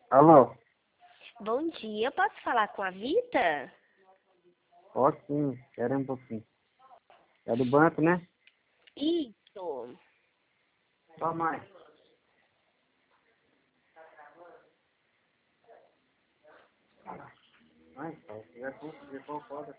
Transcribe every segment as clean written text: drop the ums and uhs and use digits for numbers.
Alô? Bom dia, posso falar com a Vita? Ó, sim, espera um pouquinho. É do banco, né? Isso. Ó, mãe. Mãe, já concorda.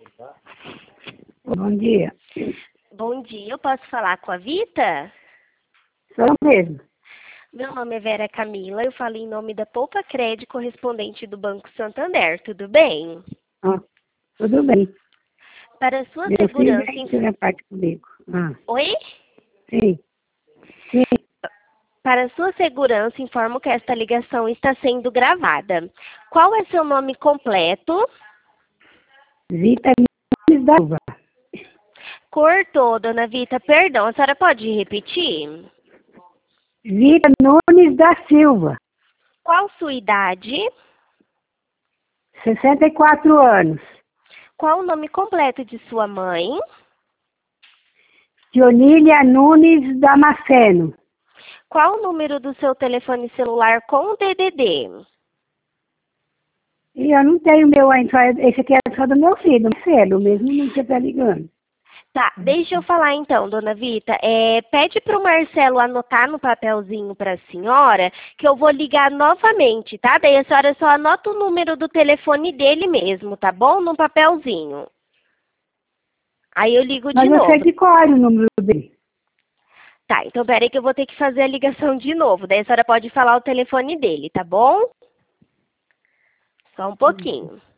Bom dia. Bom dia, eu posso falar com a Vita? Sou eu mesmo. Meu nome é Vera Camila, eu falo em nome da Poupa Crédito, correspondente do Banco Santander, tudo bem? Ah, tudo bem. Para sua Meu filho segurança... aí tira parte comigo. Oi? Sim. Sim. Para sua segurança, informo que esta ligação está sendo gravada. Qual é seu nome completo? Vita Nunes da Silva. Cortou, dona Vita, perdão, a senhora pode repetir? Vita Nunes da Silva. Qual sua idade? 64 anos. Qual o nome completo de sua mãe? Dionília Nunes Damasceno. Qual o número do seu telefone celular com o DDD? E eu não tenho meu ainda, esse aqui é só do meu filho, Marcelo, mesmo não você tá ligando. Tá, deixa eu falar então, dona Vita. Pede para o Marcelo anotar no papelzinho para a senhora, que eu vou ligar novamente, tá? Daí a senhora só anota o número do telefone dele mesmo, tá bom? No papelzinho. Aí eu ligo de Mas eu sei novo. de cor o número dele. Tá, então peraí que eu vou ter que fazer a ligação de novo. Daí a senhora pode falar o telefone dele, tá bom? Só um pouquinho.